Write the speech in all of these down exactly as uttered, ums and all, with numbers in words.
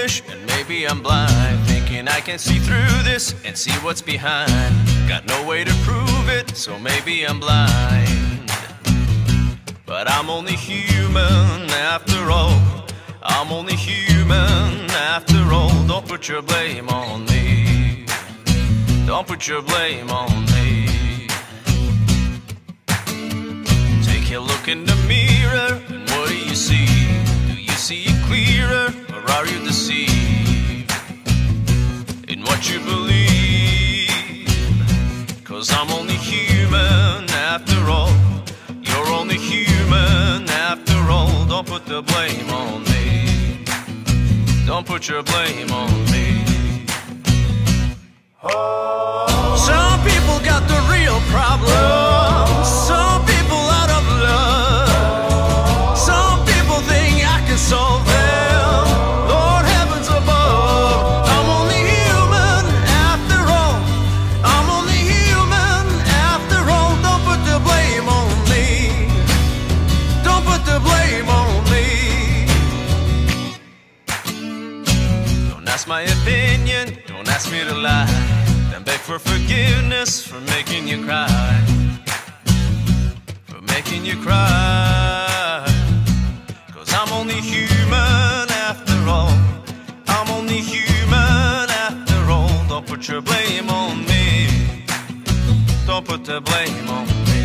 foolish and maybe I'm blind, thinking I can see through this and see what's behind. Got no way to prove it, so maybe I'm blind. But I'm only human after all. I'm only human after all. Don't put your blame on me. Don't put your blame on me. Take a look in the mirror, and what do you see? Do you see it clearer, or are you deceived in what you believe? Cause I'm only human after all. You're only human after all. Don't put the blame on me. Don't put your blame on me. Some people got the real problems. Some people out of love. Some people think I can solve them. Lord heavens above, I'm only human after all. I'm only human after all. Don't put the blame on me. Don't put the blame on me. Don't ask my opinion, don't ask me to lie. Then beg for forgiveness for making you cry. For making you cry. Cause I'm only human after all. I'm only human after all. Don't put your blame on me. Don't put the blame on me.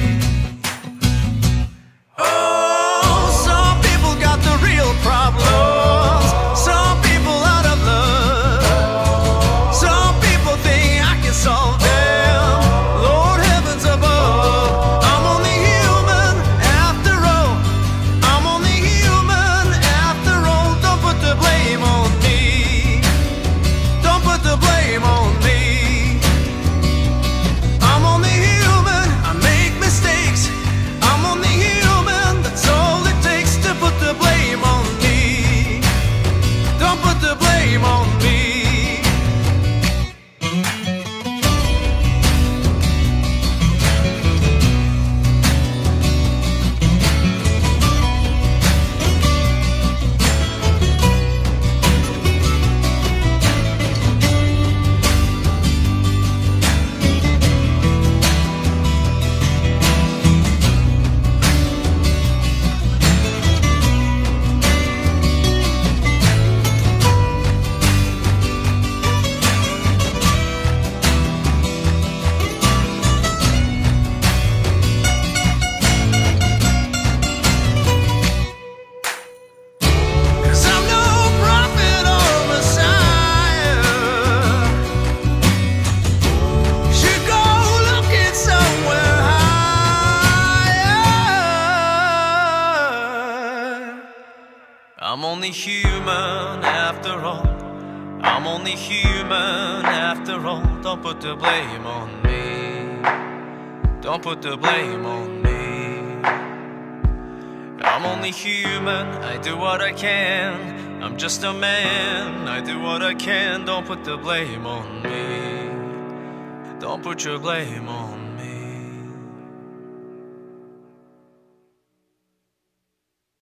Oh, some people got the real problems. Some people out of love. Some people think I can solve them. Lord heavens above, I'm only human after all. I'm only human after all. Don't put the blame on me. Don't put the blame on me. I'm only human, I make mistakes. I'm only human, that's all it takes to put the blame on me. Don't put the blame on me. Cause I'm no prophet or messiah. Should go looking somewhere higher. I'm only human after all. I'm only human after all. Don't put the blame on me. Don't put the blame on me. I'm only human, I do what I can. I'm just a man, I do what I can. Don't put the blame on me. Don't put your blame on me.